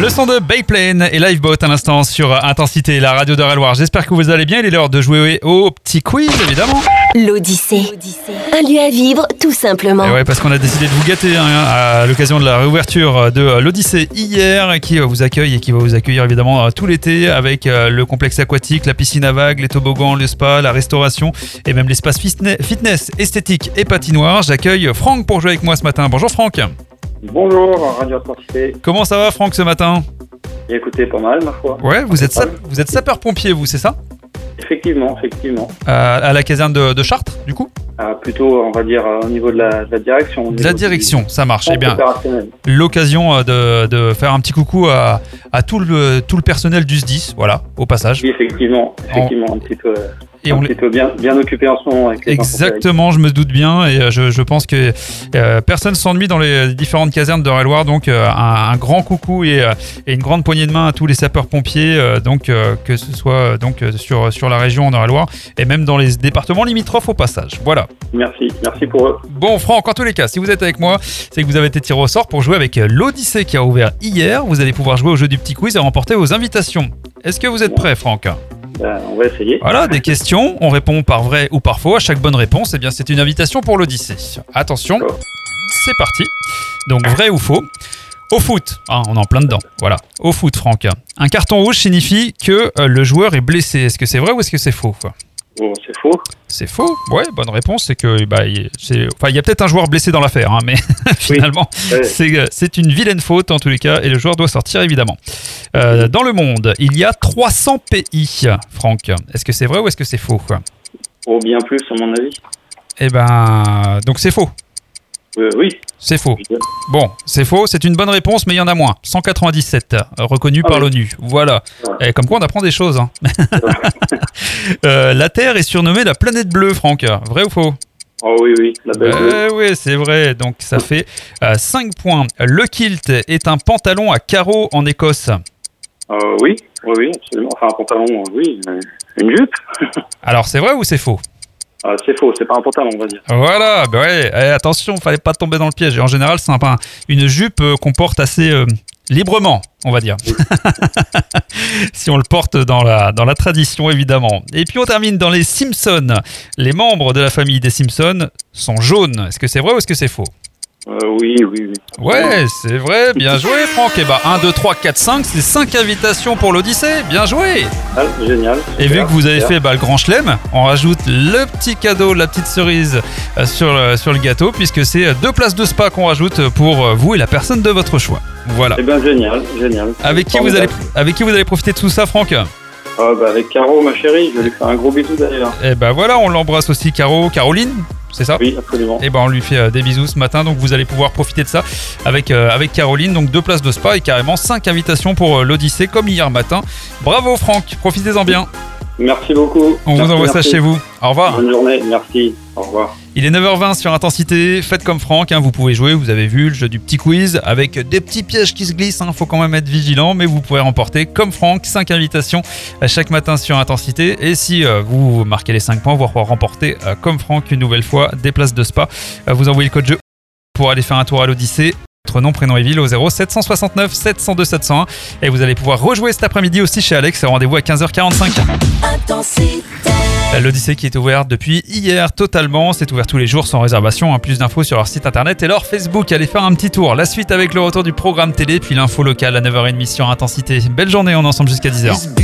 Le son de Bayplane et Liveboat à l'instant sur Intensité, la radio d'Eure-et-Loir. J'espère que vous allez bien. Il est l'heure de jouer au petit quiz, évidemment. L'Odyssée. Un lieu à vivre, tout simplement. Et ouais, parce qu'on a décidé de vous gâter à l'occasion de la réouverture de l'Odyssée hier, qui vous accueille et qui va vous accueillir évidemment tout l'été avec le complexe aquatique, la piscine à vagues, les toboggans, le spa, la restauration et même l'espace fitness, esthétique et patinoire. J'accueille Franck pour jouer avec moi ce matin. Bonjour Franck. Bonjour, Radio Intensité. Comment ça va Franck ce matin ? Écoutez, pas mal ma foi. Ouais, vous êtes sapeur-pompier vous, c'est ça ? Effectivement. À la caserne de Chartres, du coup ? Plutôt, on va dire, au niveau de la direction. De la direction, ça marche. Eh bien, l'occasion de faire un petit coucou à tout le personnel du SDIS, voilà, au passage. Oui, effectivement, un petit peu... Et on peut bien occupé en ce moment avec les exactement, je me doute bien et je pense que personne s'ennuie dans les différentes casernes d'Eure-et-Loir, donc un grand coucou et une grande poignée de main à tous les sapeurs-pompiers, que ce soit donc sur la région en Eure-et-Loir et même dans les départements limitrophes au passage. Voilà. Merci pour eux. Bon Franck, en tous les cas, si vous êtes avec moi, c'est que vous avez été tiré au sort pour jouer avec l'Odyssée qui a ouvert hier. Vous allez pouvoir jouer au jeu du petit quiz et remporter vos invitations. Est-ce que vous êtes prêt Franck ? On va essayer. Voilà, des questions, on répond par vrai ou par faux. À chaque bonne réponse, eh bien, c'est une invitation pour l'Odyssée. Attention, c'est parti. Donc, vrai ou faux ? Au foot, on est en plein dedans. Voilà, au foot, Franck. Un carton rouge signifie que le joueur est blessé. Est-ce que c'est vrai ou est-ce que c'est faux ? Bon, c'est faux. C'est faux. Ouais, bonne réponse. C'est que il y a peut-être un joueur blessé dans l'affaire, mais finalement, c'est une vilaine faute en tous les cas, et le joueur doit sortir évidemment. Dans le monde, il y a 300 pays, Franck. Est-ce que c'est vrai ou est-ce que c'est faux ? Bien plus, à mon avis. Eh ben, donc c'est faux. Oui. C'est faux. Bon, c'est faux, c'est une bonne réponse, mais il y en a moins. 197, reconnu par l'ONU. Voilà. Et comme quoi, on apprend des choses. Hein. La Terre est surnommée la planète bleue, Franck. Vrai ou faux ? Oh oui, la belle bleue. Oui, c'est vrai. Donc, ça fait 5 points. Le kilt est un pantalon à carreaux en Écosse. Oui, absolument. Enfin, un pantalon, oui. Une jupe. Alors, c'est vrai ou c'est faux ? C'est faux, c'est pas un pantalon, on va dire. Voilà, attention, fallait pas tomber dans le piège. Et en général, c'est une jupe qu'on porte assez librement, on va dire. Si on le porte dans la tradition, évidemment. Et puis on termine dans les Simpsons. Les membres de la famille des Simpsons sont jaunes. Est-ce que c'est vrai ou est-ce que c'est faux ? Oui. Ouais, c'est vrai, bien joué Franck. Et 1, 2, 3, 4, 5, c'est 5 invitations pour l'Odyssée, bien joué. Génial. Et vu que vous avez fait le grand chelem, on rajoute le petit cadeau, la petite cerise sur le gâteau, puisque c'est 2 places de spa qu'on rajoute pour vous et la personne de votre choix. Voilà. Eh bien génial. Avec qui vous allez profiter de tout ça, Franck ? Avec Caro, ma chérie, je lui fais un gros bisou d'ailleurs. Et voilà, on l'embrasse aussi, Caroline, c'est ça ? Oui, absolument. Et on lui fait des bisous ce matin, donc vous allez pouvoir profiter de ça avec Caroline, donc 2 places de spa et carrément 5 invitations pour l'Odyssée comme hier matin. Bravo Franck, profitez-en bien. Merci beaucoup. On vous envoie ça chez vous. Au revoir. Bonne journée, merci. Au revoir. Il est 9h20 sur Intensité. Faites comme Franck, vous pouvez jouer. Vous avez vu le jeu du petit quiz avec des petits pièges qui se glissent. Faut quand même être vigilant, mais vous pouvez remporter comme Franck 5 invitations chaque matin sur Intensité. Et si vous marquez les 5 points, vous pourrez remporter comme Franck une nouvelle fois des places de spa. Vous envoyez le code jeu pour aller faire un tour à l'Odyssée. Votre nom, prénom et ville au 0769 702 701. Et vous allez pouvoir rejouer cet après-midi aussi chez Alex. Rendez-vous à 15h45. Intensité. L'Odyssée qui est ouverte depuis hier totalement. C'est ouvert tous les jours sans réservation. Plus d'infos sur leur site internet et leur Facebook. Allez faire un petit tour. La suite avec le retour du programme télé. Puis l'info locale à 9h30 sur Intensité. Belle journée, on est ensemble jusqu'à 10h.